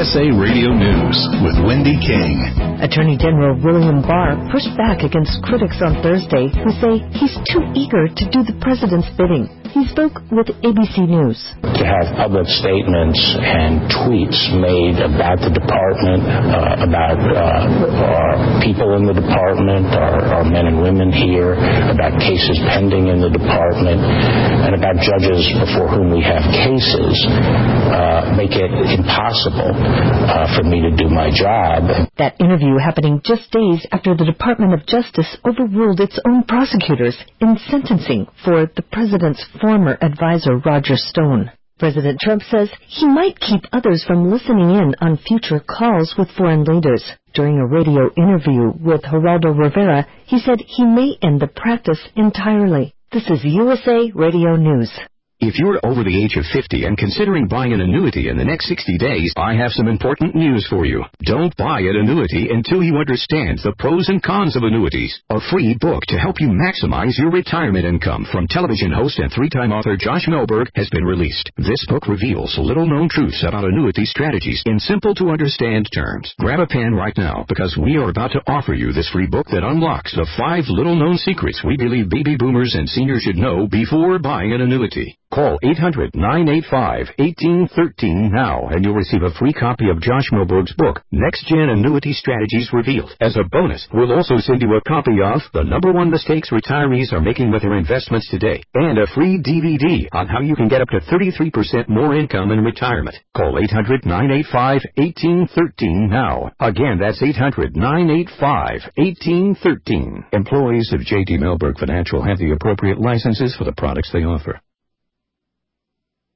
USA Radio News with Wendy King. Attorney General William Barr pushed back against critics on Thursday who say he's too eager to do the president's bidding. He spoke with ABC News. To have public statements and tweets made about the department, about our people in the department, our men and women here, about cases pending in the department, and about judges before whom we have cases, make it impossible for me to do my job. That interview happening just days after the Department of Justice overruled its own prosecutors in sentencing for the president's former advisor, Roger Stone. President Trump says he might keep others from listening in on future calls with foreign leaders. During a radio interview with Geraldo Rivera, he said he may end the practice entirely. This is USA Radio News. If you're over the age of 50 and considering buying an annuity in the next 60 days, I have some important news for you. Don't buy an annuity until you understand the pros and cons of annuities. A free book to help you maximize your retirement income from television host and three-time author Josh Melberg has been released. This book reveals little-known truths about annuity strategies in simple-to-understand terms. Grab a pen right now because we are about to offer you this free book that unlocks the 5 little-known secrets we believe baby boomers and seniors should know before buying an annuity. Call 800-985-1813 now, and you'll receive a free copy of Josh Melberg's book, Next Gen Annuity Strategies Revealed. As a bonus, we'll also send you a copy of The #1 Mistakes Retirees Are Making with Their Investments Today, and a free DVD on how you can get up to 33% more income in retirement. Call 800-985-1813 now. Again, that's 800-985-1813. Employees of J.D. Melberg Financial have the appropriate licenses for the products they offer.